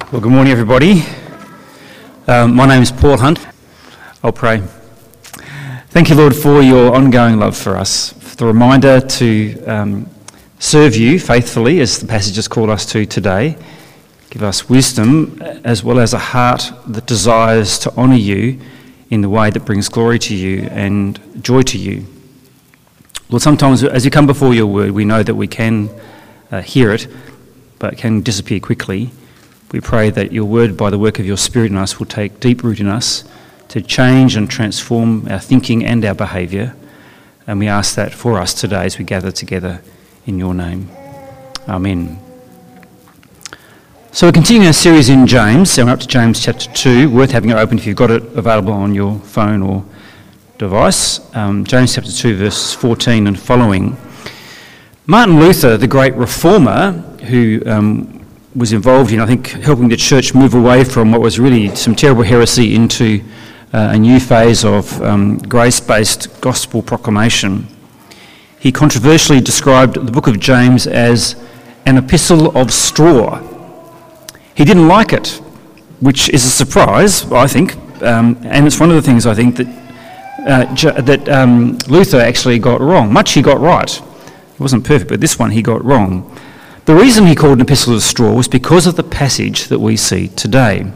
Well, good morning, everybody. My name is Paul Hunt. I'll pray. Thank you, Lord, for your ongoing love for us, for the reminder to serve you faithfully, as the passage has called us to today. Give us wisdom as well as a heart that desires to honour you in the way that brings glory to you and joy to you. Lord, sometimes as you come before your word, we know that we can hear it, but it can disappear quickly. We pray that your word, by the work of your Spirit in us, will take deep root in us to change and transform our thinking and our behaviour. And we ask that for us today as we gather together in your name. Amen. So we're continuing our series in James. So we're up to James chapter 2. Worth having it open if you've got it available on your phone or device. James chapter 2, verses 14 and following. Martin Luther, the great reformer, who was involved in, I think, helping the church move away from what was really some terrible heresy into a new phase of grace-based gospel proclamation. He controversially described the book of James as an epistle of straw. He didn't like it, which is a surprise, I think, and it's one of the things I think that Luther actually got wrong. Much he got right. It wasn't perfect, but this one he got wrong. The reason he called an epistle of straw was because of the passage that we see today.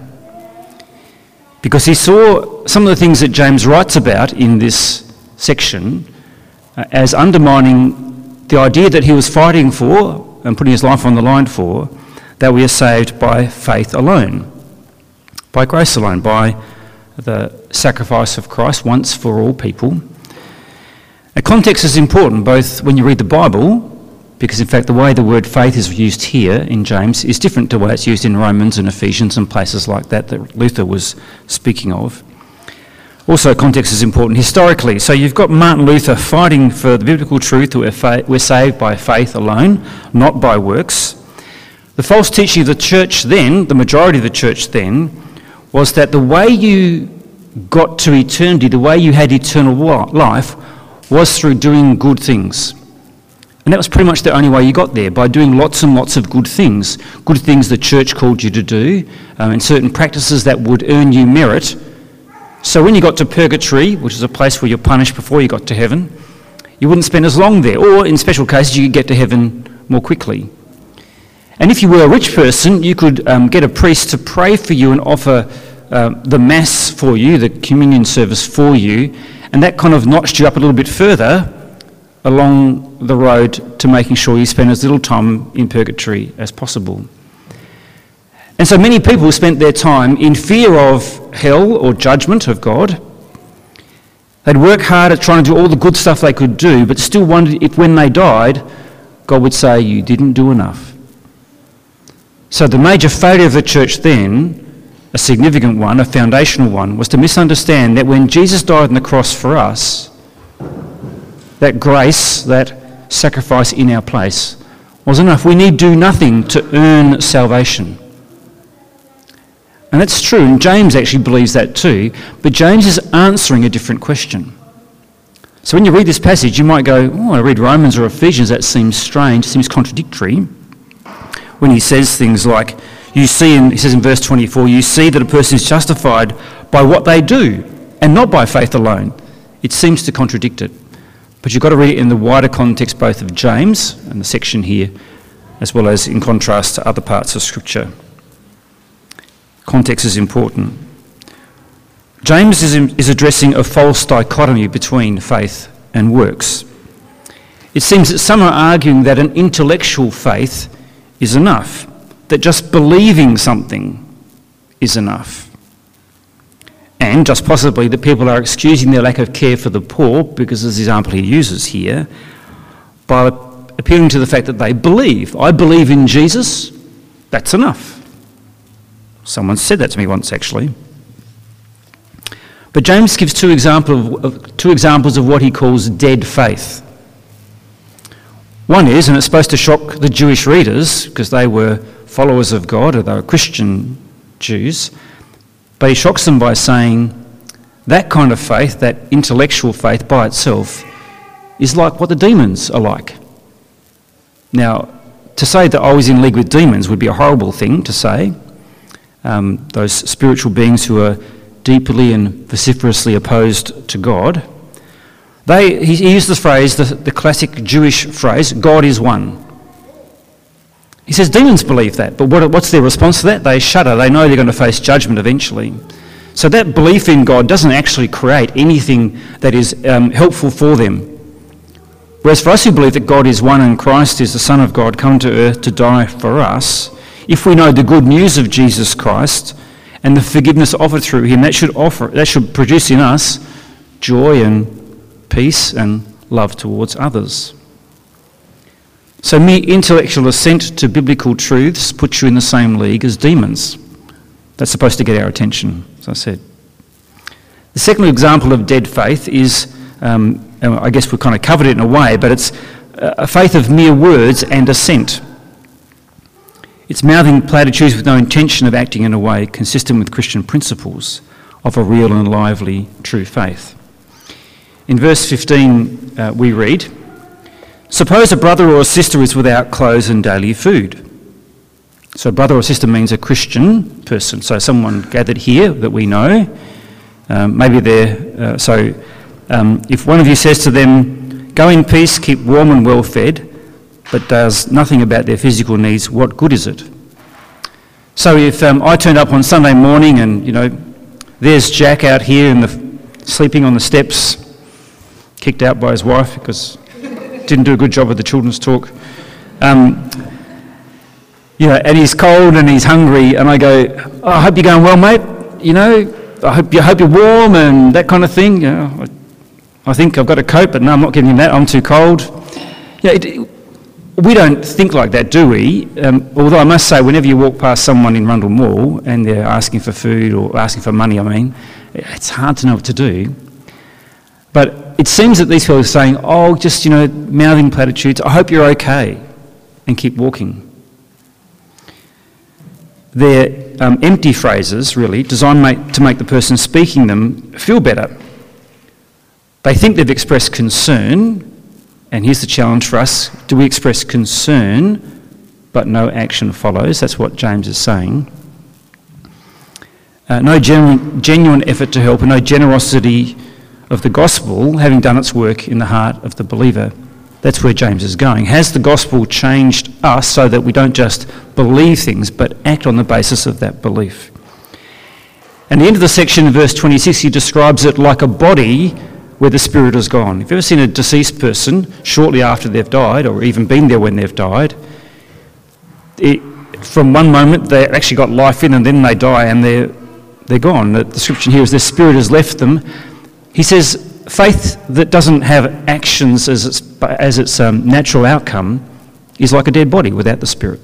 Because he saw some of the things that James writes about in this section as undermining the idea that he was fighting for and putting his life on the line for, that we are saved by faith alone, by grace alone, by the sacrifice of Christ once for all people. Now, context is important both when you read the Bible, because in fact the way the word faith is used here in James is different to the way it's used in Romans and Ephesians and places like that Luther was speaking of. Also, context is important historically. So you've got Martin Luther fighting for the biblical truth that we're saved by faith alone, not by works. The false teaching of the church then, the majority of the church then, was that the way you got to eternity, the way you had eternal life, was through doing good things. And that was pretty much the only way you got there, by doing lots and lots of good things the church called you to do, and certain practices that would earn you merit. So when you got to purgatory, which is a place where you're punished before you got to heaven, you wouldn't spend as long there, or in special cases you could get to heaven more quickly. And if you were a rich person, you could get a priest to pray for you and offer the Mass for you, the communion service for you, and that kind of notched you up a little bit further along the road to making sure you spend as little time in purgatory as possible. And so many people spent their time in fear of hell or judgment of God. They'd work hard at trying to do all the good stuff they could do, but still wondered if when they died, God would say, "You didn't do enough." So the major failure of the church then, a significant one, a foundational one, was to misunderstand that when Jesus died on the cross for us, that grace, that sacrifice in our place, was enough. We need do nothing to earn salvation. And that's true, and James actually believes that too, but James is answering a different question. So when you read this passage, you might go, "Oh, I read Romans or Ephesians, that seems strange, seems contradictory." When he says things like, he says in verse 24, "You see that a person is justified by what they do, and not by faith alone." It seems to contradict it. But you've got to read it in the wider context both of James and the section here, as well as in contrast to other parts of Scripture. Context is important. James is addressing a false dichotomy between faith and works. It seems that some are arguing that an intellectual faith is enough, that just believing something is enough. And just possibly that people are excusing their lack of care for the poor, because as the example he uses here, by appealing to the fact that they believe. I believe in Jesus, that's enough. Someone said that to me once, actually. But James gives two examples of what he calls dead faith. One is, and it's supposed to shock the Jewish readers, because they were followers of God, or they were Christian Jews, but he shocks them by saying that kind of faith, that intellectual faith by itself, is like what the demons are like. Now, to say that I was in league with demons would be a horrible thing to say, those spiritual beings who are deeply and vociferously opposed to God, he used the phrase, the classic Jewish phrase, God is one. He says demons believe that, but what's their response to that? They shudder. They know they're going to face judgment eventually. So that belief in God doesn't actually create anything that is helpful for them. Whereas for us who believe that God is one and Christ is the Son of God come to earth to die for us, if we know the good news of Jesus Christ and the forgiveness offered through him, that should produce in us joy and peace and love towards others. So mere intellectual assent to biblical truths puts you in the same league as demons. That's supposed to get our attention, as I said. The second example of dead faith is, I guess we kind of covered it in a way, but it's a faith of mere words and assent. It's mouthing platitudes with no intention of acting in a way consistent with Christian principles of a real and lively true faith. In verse 15 we read, "Suppose a brother or a sister is without clothes and daily food." So brother or sister means a Christian person, so someone gathered here that we know. Maybe they're... if one of you says to them, "Go in peace, keep warm and well fed," but does nothing about their physical needs, what good is it? So if I turned up on Sunday morning and, there's Jack out here sleeping on the steps, kicked out by his wife because didn't do a good job with the children's talk, and he's cold and he's hungry, and I go, "Oh, I hope you're going well, mate. I hope you're warm," and that kind of thing. I think I've got a coat, but no, I'm not giving him that. I'm too cold. We don't think like that, do we? Although I must say, whenever you walk past someone in Rundle Mall and they're asking for food or asking for money, it's hard to know what to do. But it seems that these people are saying, just, mouthing platitudes, "I hope you're okay," and keep walking. They're empty phrases, really, designed to make the person speaking them feel better. They think they've expressed concern, and here's the challenge for us. Do we express concern, but no action follows? That's what James is saying. No genuine effort to help, and no generosity of the gospel having done its work in the heart of the believer. That's where James is going. Has the gospel changed us so that we don't just believe things, but act on the basis of that belief? And the end of the section in verse 26, he describes it like a body where the spirit has gone. If you've ever seen a deceased person shortly after they've died, or even been there when they've died, from one moment they actually got life in and then they die and they're gone. The description here is their spirit has left them. He says faith that doesn't have actions as its natural outcome is like a dead body without the spirit.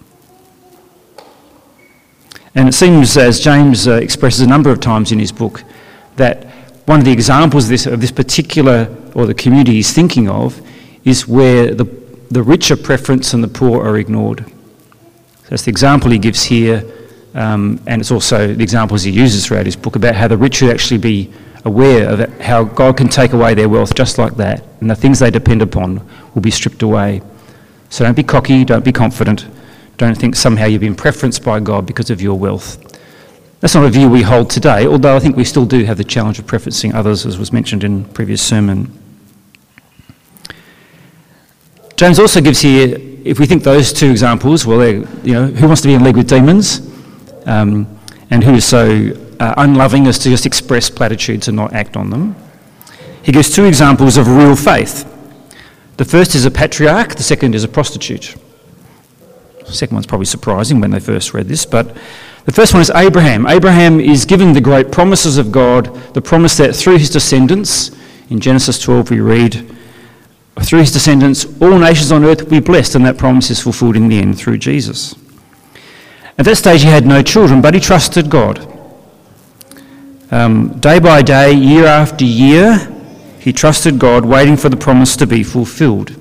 And it seems, as James expresses a number of times in his book, that one of the examples of this particular, or the community he's thinking of, is where the rich are preference and the poor are ignored. So that's the example he gives here, and it's also the examples he uses throughout his book about how the rich should actually be aware of how God can take away their wealth just like that, and the things they depend upon will be stripped away. So don't be cocky, don't be confident, don't think somehow you've been preferenced by God because of your wealth. That's not a view we hold today, although I think we still do have the challenge of preferencing others, as was mentioned in the previous sermon. James also gives here, if we think those two examples, well, who wants to be in league with demons, and who is so unloving as to just express platitudes and not act on them. He gives two examples of real faith. The first is a patriarch, the second is a prostitute. The second one's probably surprising when they first read this, but the first one is Abraham. Abraham is given the great promises of God, the promise that through his descendants, in Genesis 12 we read, through his descendants all nations on earth will be blessed, and that promise is fulfilled in the end through Jesus. At that stage he had no children, but he trusted God. Day by day, year after year, he trusted God, waiting for the promise to be fulfilled.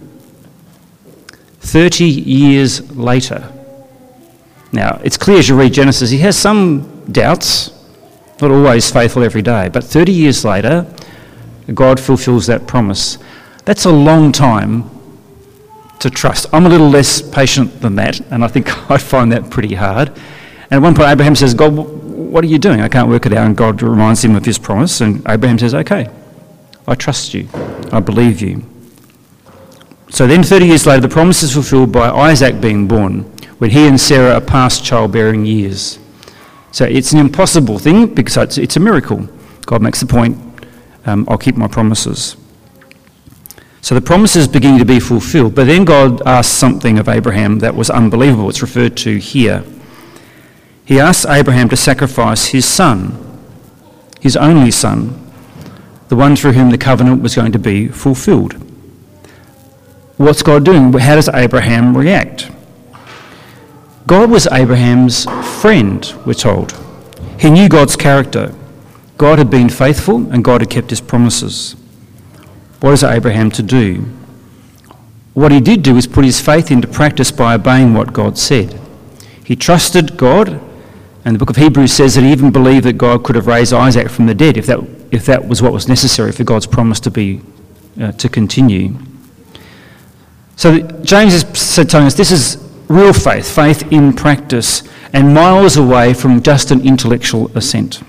30 years later. Now, it's clear as you read Genesis, he has some doubts, not always faithful every day, but 30 years later, God fulfills that promise. That's a long time to trust. I'm a little less patient than that, and I think I find that pretty hard. And at one point Abraham says, God, what are you doing? I can't work it out. And God reminds him of his promise. And Abraham says, okay, I trust you. I believe you. So then 30 years later, the promise is fulfilled by Isaac being born, when he and Sarah are past childbearing years. So it's an impossible thing because it's a miracle. God makes the point, I'll keep my promises. So the promise is beginning to be fulfilled, but then God asks something of Abraham that was unbelievable. It's referred to here. He asks Abraham to sacrifice his son, his only son, the one through whom the covenant was going to be fulfilled. What's God doing? How does Abraham react? God was Abraham's friend, we're told. He knew God's character. God had been faithful and God had kept his promises. What is Abraham to do? What he did do is put his faith into practice by obeying what God said. He trusted God, and the book of Hebrews says that he even believed that God could have raised Isaac from the dead if that was what was necessary for God's promise to continue. So James is telling us this is real faith, faith in practice, and miles away from just an intellectual assent.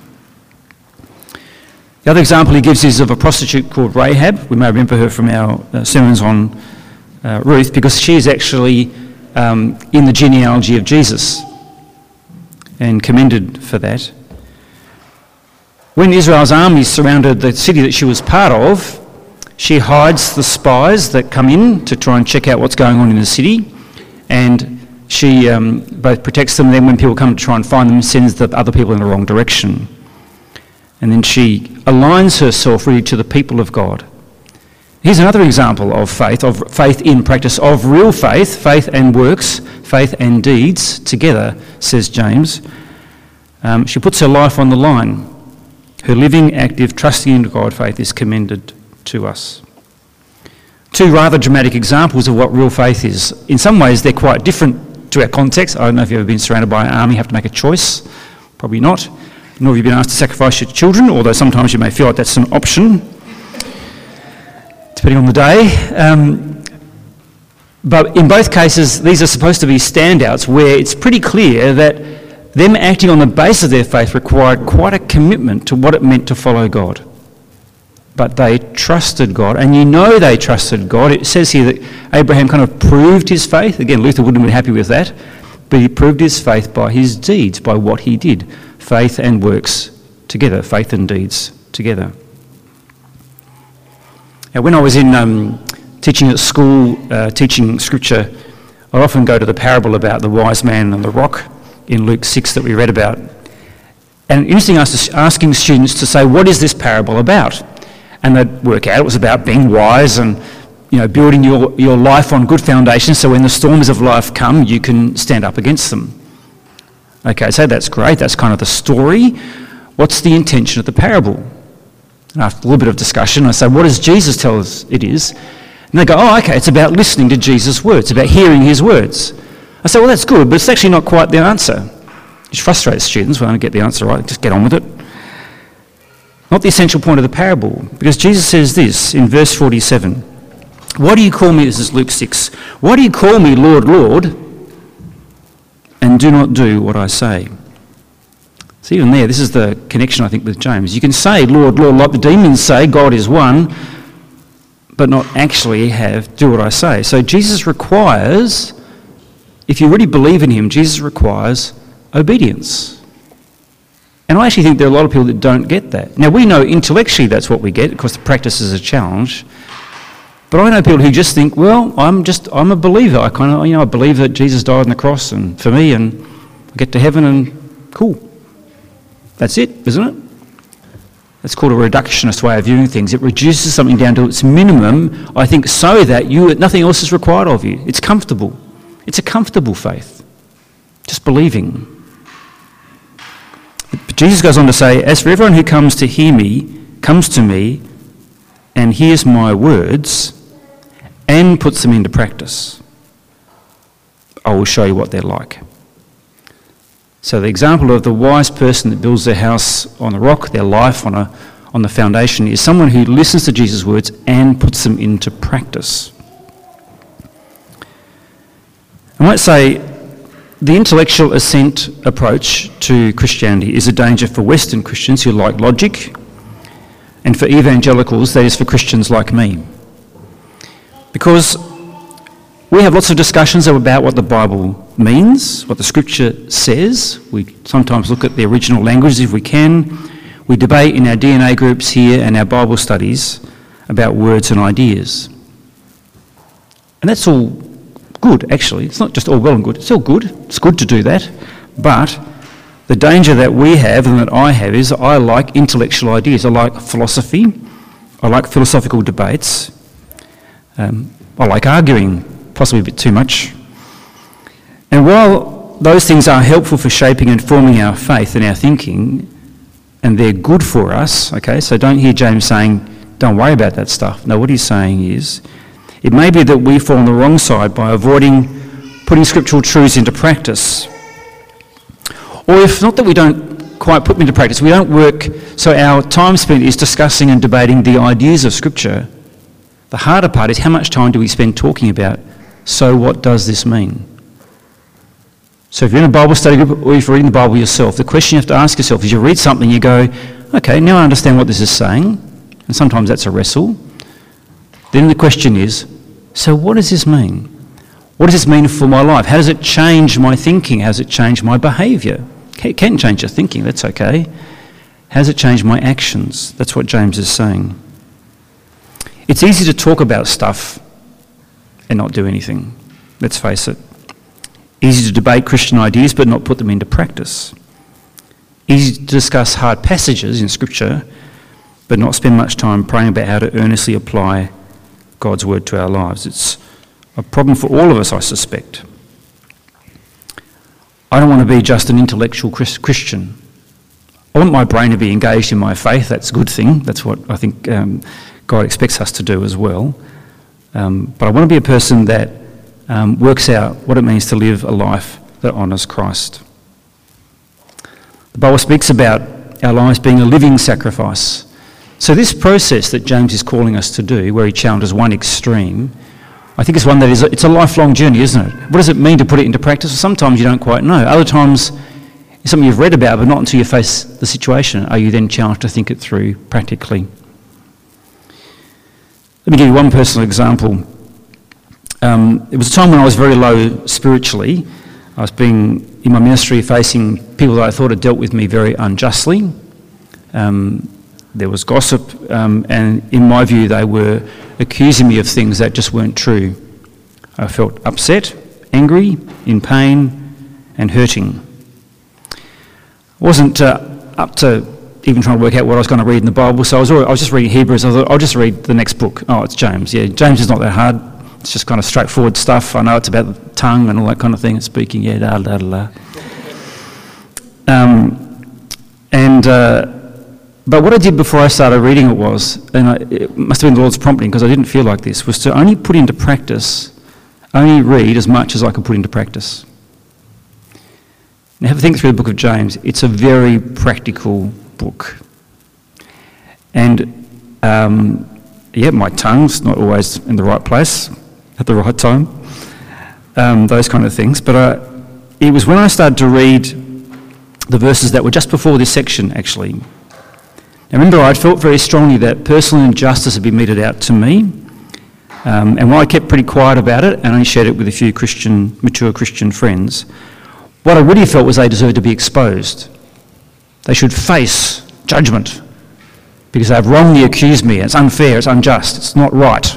The other example he gives is of a prostitute called Rahab. We may remember her from our sermons on Ruth, because she is actually in the genealogy of Jesus and commended for that. When Israel's armies surrounded the city that she was part of, she hides the spies that come in to try and check out what's going on in the city, and she both protects them, and then when people come to try and find them, sends the other people in the wrong direction. And then she aligns herself really to the people of God. Here's another example of faith in practice, of real faith, faith and works, faith and deeds together, says James. She puts her life on the line. Her living, active, trusting in God faith is commended to us. Two rather dramatic examples of what real faith is. In some ways, they're quite different to our context. I don't know if you've ever been surrounded by an army, have to make a choice. Probably not. Nor have you been asked to sacrifice your children, although sometimes you may feel like that's an option, depending on the day. But in both cases, these are supposed to be standouts where it's pretty clear that them acting on the basis of their faith required quite a commitment to what it meant to follow God. But they trusted God, and you know they trusted God. It says here that Abraham kind of proved his faith. Again, Luther wouldn't have been happy with that, but he proved his faith by his deeds, by what he did. Faith and works together, faith and deeds together. Now, when I was in teaching at school, teaching scripture, I often go to the parable about the wise man and the rock in Luke 6 that we read about. And interesting, asking students to say, what is this parable about? And they'd work out it was about being wise and building your life on good foundations so when the storms of life come, you can stand up against them. Okay, so that's great. That's kind of the story. What's the intention of the parable? And after a little bit of discussion, I say, what does Jesus tell us it is? And they go, oh, okay, it's about listening to Jesus' words, about hearing his words. I say, well, that's good, but it's actually not quite the answer. Which frustrates students when I don't get the answer right. Just get on with it. Not the essential point of the parable, because Jesus says this in verse 47. Why do you call me, this is Luke 6, why do you call me Lord, Lord, and do not do what I say? So even there, this is the connection, I think, with James. You can say, Lord, Lord, like the demons say, God is one, but not actually do what I say. So Jesus requires, if you really believe in him, Jesus requires obedience. And I actually think there are a lot of people that don't get that. Now, we know intellectually that's what we get, because the practice is a challenge. But I know people who just think, well, I'm a believer. I believe that Jesus died on the cross and for me, and I get to heaven and cool. That's it, isn't it? That's called a reductionist way of viewing things. It reduces something down to its minimum, I think, so that nothing else is required of you. It's comfortable. It's a comfortable faith. Just believing. But Jesus goes on to say, as for everyone who comes to me and hears my words and puts them into practice, I will show you what they're like. So the example of the wise person that builds their house on the rock, their life on the foundation, is someone who listens to Jesus' words and puts them into practice. I might say, The intellectual assent approach to Christianity is a danger for Western Christians who like logic, and for evangelicals, that is for Christians like me. Because we have lots of discussions about what the Bible means, what the Scripture says. We sometimes look at the original languages if we can. We debate in our DNA groups here and our Bible studies about words and ideas. And that's all good, actually. It's not just all well and good. It's all good. It's good to do that. But the danger that we have and that I have is I like intellectual ideas. I like philosophy. I like philosophical debates. I like arguing, possibly a bit too much. And while those things are helpful for shaping and forming our faith and our thinking, and they're good for us, okay, so don't hear James saying, don't worry about that stuff. No, what he's saying is, it may be that we fall on the wrong side by avoiding putting scriptural truths into practice. Or if not that we don't quite put them into practice, we don't work, so our time spent is discussing and debating the ideas of Scripture. The harder part is how much time do we spend talking about, so what does this mean? So if you're in a Bible study group or if you're reading the Bible yourself, the question you have to ask yourself is you read something, you go, okay, now I understand what this is saying, and sometimes that's a wrestle. Then the question is, so what does this mean? What does this mean for my life? How does it change my thinking? How does it change my behaviour? It can change your thinking, that's okay. How does it change my actions? That's what James is saying. It's easy to talk about stuff and not do anything, let's face it. Easy to debate Christian ideas but not put them into practice. Easy to discuss hard passages in Scripture but not spend much time praying about how to earnestly apply God's word to our lives. It's a problem for all of us, I suspect. I don't want to be just an intellectual Christian. I want my brain to be engaged in my faith. That's a good thing. That's what I think God expects us to do as well. But I want to be a person that works out what it means to live a life that honours Christ. The Bible speaks about our lives being a living sacrifice. So this process that James is calling us to do, where he challenges one extreme, I think is one that it's a lifelong journey, isn't it? What does it mean to put it into practice? Sometimes you don't quite know. Other times it's something you've read about, but not until you face the situation are you then challenged to think it through practically. Let me give you one personal example. It was a time when I was very low spiritually. I was being, in my ministry, facing people that I thought had dealt with me very unjustly. There was gossip, and in my view, they were accusing me of things that just weren't true. I felt upset, angry, in pain, and hurting. I wasn't up to even trying to work out what I was going to read in the Bible, so I was just reading Hebrews. I thought, I'll just read the next book. Oh, it's James. Yeah, James is not that hard. It's just kind of straightforward stuff. I know it's about the tongue and all that kind of thing, and speaking, yeah, da da da da. But what I did before I started reading it was, and it must have been the Lord's prompting because I didn't feel like this, was to only put into practice, only read as much as I could put into practice. Now have a think through the book of James. It's a very practical book. And my tongue's not always in the right place at the right time, those kind of things. But it was when I started to read the verses that were just before this section, actually. Now remember, I felt very strongly that personal injustice had been meted out to me, and while I kept pretty quiet about it and only shared it with a few mature Christian friends, what I really felt was they deserved to be exposed. They should face judgment because they've wrongly accused me. It's unfair, it's unjust, it's not right.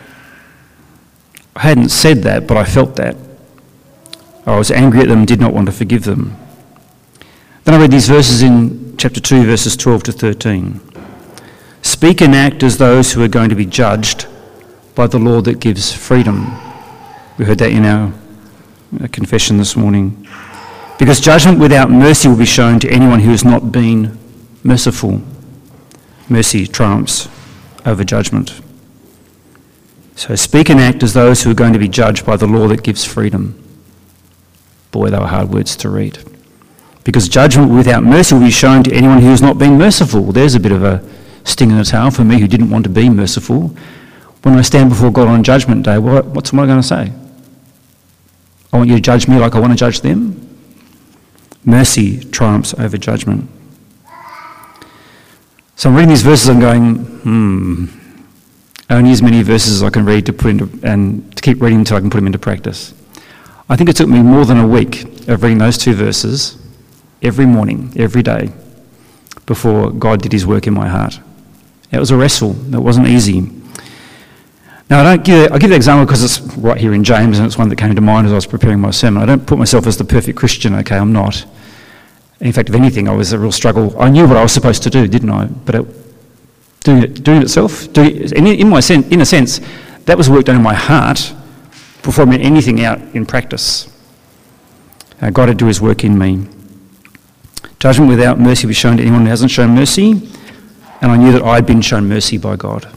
I hadn't said that, but I felt that. I was angry at them and did not want to forgive them. Then I read these verses in chapter 2, verses 12 to 13. Speak and act as those who are going to be judged by the law that gives freedom. We heard that in our confession this morning. Because judgment without mercy will be shown to anyone who has not been merciful. Mercy triumphs over judgment. So speak and act as those who are going to be judged by the law that gives freedom. Boy, they were hard words to read. Because judgment without mercy will be shown to anyone who has not been merciful. There's a bit of a sting in the tail for me who didn't want to be merciful. When I stand before God on Judgment Day, what's am I going to say? I want you to judge me like I want to judge them. Mercy triumphs over judgment. So I'm reading these verses, I'm going, only as many verses as I can read to put into, and to keep reading until I can put them into practice. I think it took me more than a week of reading those 2 verses every morning, every day, before God did his work in my heart. It was a wrestle. It wasn't easy. Now, I'll give the example because it's right here in James, and it's one that came to mind as I was preparing my sermon. I don't put myself as the perfect Christian, okay, I'm not. In fact, if anything, I was a real struggle. I knew what I was supposed to do, didn't I? But doing it itself, in a sense, that was work done in my heart before I meant anything out in practice. God had to do his work in me. Judgment without mercy was shown to anyone who hasn't shown mercy, and I knew that I'd been shown mercy by God.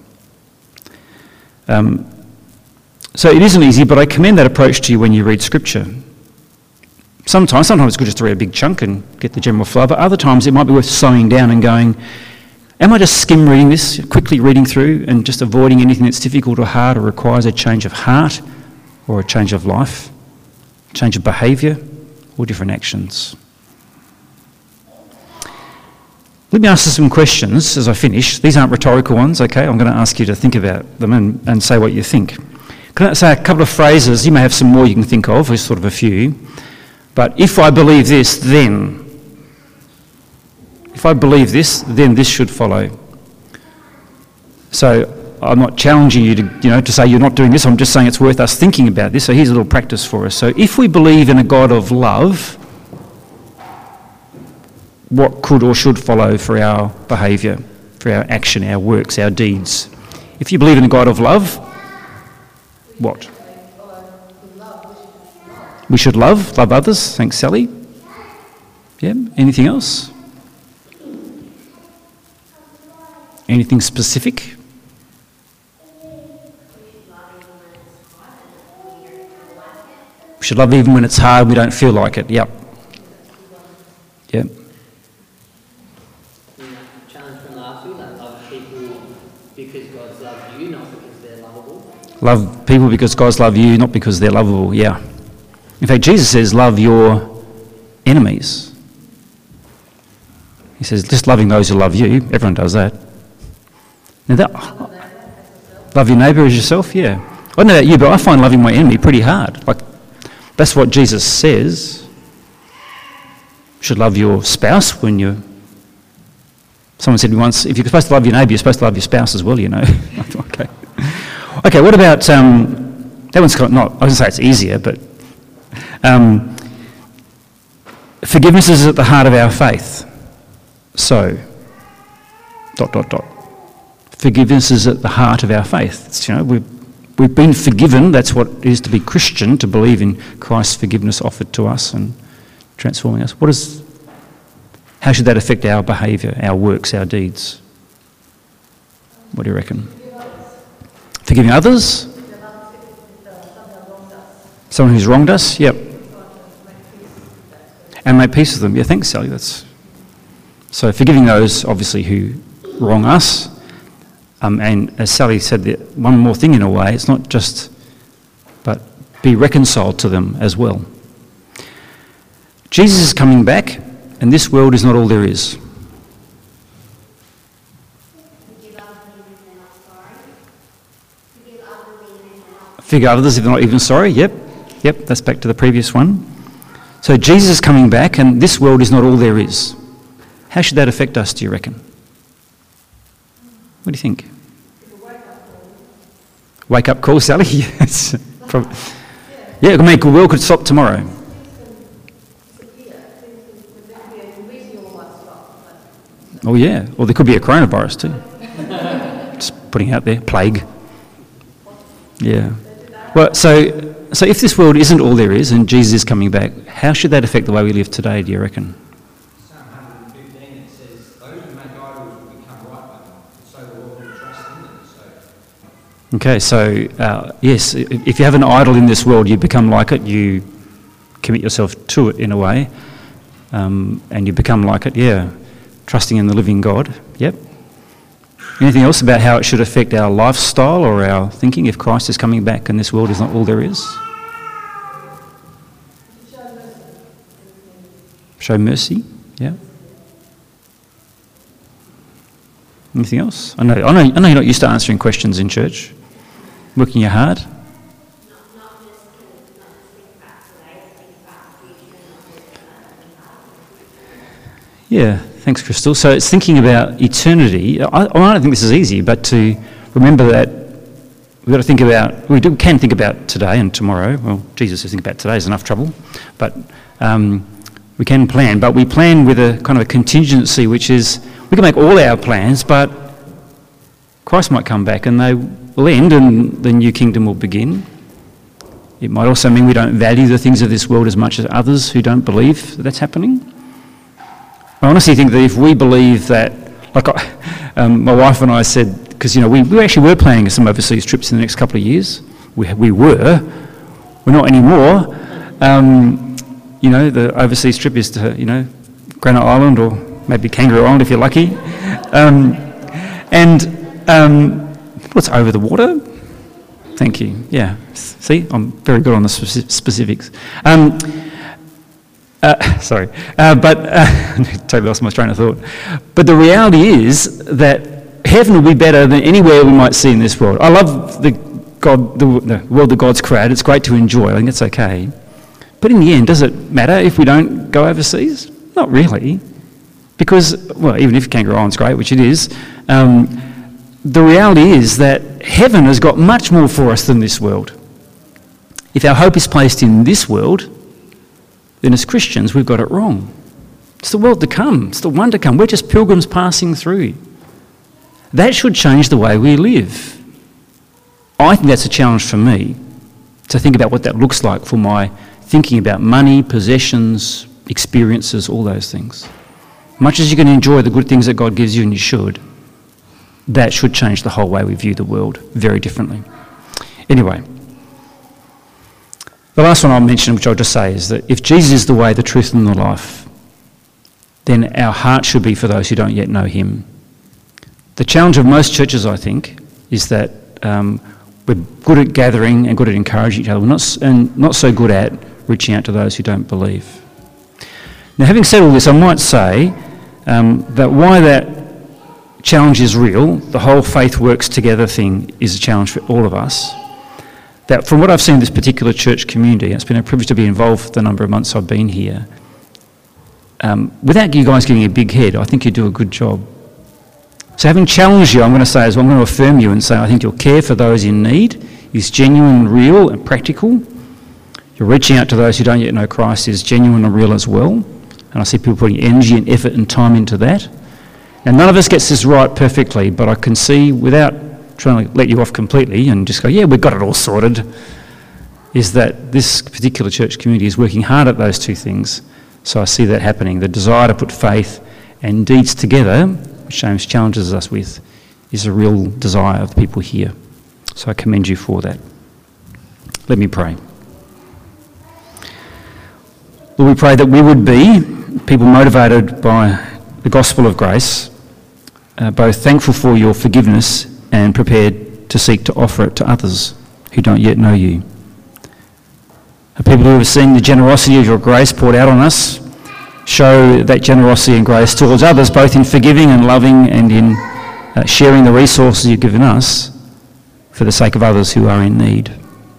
So it isn't easy, but I commend that approach to you when you read Scripture. Sometimes it's good just to read a big chunk and get the general flow, but other times it might be worth slowing down and going, am I just skim reading this, quickly reading through and just avoiding anything that's difficult or hard or requires a change of heart or a change of life, change of behaviour or different actions? Let me ask you some questions as I finish. These aren't rhetorical ones, okay? I'm going to ask you to think about them and say what you think. Can I say a couple of phrases? You may have some more you can think of, there's sort of a few. But if I believe this, then. If I believe this, then this should follow. So I'm not challenging you to say you're not doing this. I'm just saying it's worth us thinking about this. So here's a little practice for us. So if we believe in a God of love, what could or should follow for our behaviour, for our action, our works, our deeds? If you believe in a God of love, what? We should love others. Thanks, Sally. Yeah, anything else? Anything specific? We should love even when it's hard, we don't feel like it. Yep. Yep. Challenge from last week, love people because God's loved you, not because they're lovable. Love people because God's love you, not because they're lovable. Yeah. In fact, Jesus says, love your enemies. He says, just loving those who love you. Everyone does that. Now love your neighbour as yourself, yeah. I don't know about you, but I find loving my enemy pretty hard. Like, that's what Jesus says. You should love your spouse when you're... Someone said to me once, if you're supposed to love your neighbour, you're supposed to love your spouse as well, you know. Okay. Okay, what about... that one's kind of not... I was going to say it's easier, but... forgiveness is at the heart of our faith. So... ... Forgiveness is at the heart of our faith. It's, we've been forgiven. That's what it is to be Christian, to believe in Christ's forgiveness offered to us and transforming us. How should that affect our behaviour, our works, our deeds? What do you reckon? Forgiving others? Someone who's wronged us? Yep. And make peace with them. Yeah, thanks, Sally. So forgiving those, obviously, who wrong us. And as Sally said, one more thing in a way, it's not just, but be reconciled to them as well. Jesus is coming back, and this world is not all there is. Forgive others if they're not even sorry. Yep, that's back to the previous one. So Jesus is coming back, and this world is not all there is. How should that affect us, do you reckon? What do you think? Wake up call, Sally? Yes. Yeah, the world could stop tomorrow. Oh yeah, or there could be a coronavirus too. Just putting out there, plague. Yeah. Well, so if this world isn't all there is and Jesus is coming back, how should that affect the way we live today, do you reckon? Okay, so yes, if you have an idol in this world, you become like it, you commit yourself to it in a way, and you become like it, yeah, trusting in the living God, yep. Anything else about how it should affect our lifestyle or our thinking if Christ is coming back and this world is not all there is? Show mercy. Yeah. Anything else? I know you're not used to answering questions in church. Working your hard. Yeah, thanks, Crystal. So it's thinking about eternity. I don't think this is easy, but to remember that we've got to think about, can think about today and tomorrow. Well, Jesus says think about today is enough trouble, but we can plan. But we plan with a kind of a contingency, which is we can make all our plans, but Christ might come back and they will end and the new kingdom will begin. It might also mean we don't value the things of this world as much as others who don't believe that that's happening. I honestly think that if we believe that, like my wife and I said, because we actually were planning some overseas trips in the next couple of years. We're not anymore. The overseas trip is to Granite Island or maybe Kangaroo Island if you're lucky, what's over the water? Thank you. Yeah. See, I'm very good on the specifics. Sorry, totally lost my train of thought. But the reality is that heaven will be better than anywhere we might see in this world. I love the world that God's created. It's great to enjoy. I think it's okay. But in the end, does it matter if we don't go overseas? Not really. Because, even if Kangaroo Island's great, which it is, the reality is that heaven has got much more for us than this world. If our hope is placed in this world, then as Christians, we've got it wrong. It's the world to come. It's the one to come. We're just pilgrims passing through. That should change the way we live. I think that's a challenge for me, to think about what that looks like for my thinking about money, possessions, experiences, all those things. Much as you can enjoy the good things that God gives you, and you should, that should change the whole way we view the world very differently. Anyway, the last one I'll mention, which I'll just say, is that if Jesus is the way, the truth and the life, then our heart should be for those who don't yet know him. The challenge of most churches, I think, is that we're good at gathering and good at encouraging each other, and not so good at reaching out to those who don't believe. Now, having said all this, I might say that why that challenge is real, the whole faith works together thing is a challenge for all of us. That from what I've seen in this particular church community, it's been a privilege to be involved the number of months I've been here. Without you guys giving a big head, I think you do a good job. So having challenged you, I'm going to say as well, I'm going to affirm you and say I think your care for those in need is genuine, real and practical. Your reaching out to those who don't yet know Christ is genuine and real as well. And I see people putting energy and effort and time into that. Now, none of us gets this right perfectly, but I can see, without trying to let you off completely and just go, yeah, we've got it all sorted, is that this particular church community is working hard at those two things. So I see that happening. The desire to put faith and deeds together, which James challenges us with, is a real desire of the people here. So I commend you for that. Let me pray. Lord, we pray that we would be people motivated by the gospel of grace, both thankful for your forgiveness and prepared to seek to offer it to others who don't yet know you. People who have seen the generosity of your grace poured out on us, show that generosity and grace towards others, both in forgiving and loving and in sharing the resources you've given us for the sake of others who are in need.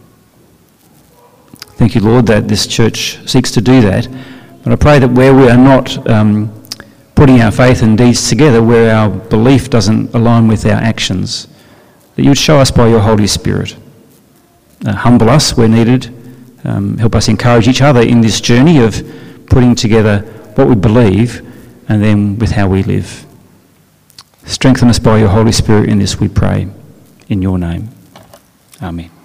Thank you, Lord, that this church seeks to do that. But I pray that where we are not putting our faith and deeds together, where our belief doesn't align with our actions, that you would show us by your Holy Spirit. Humble us where needed. Help us encourage each other in this journey of putting together what we believe and then with how we live. Strengthen us by your Holy Spirit in this, we pray. In your name. Amen.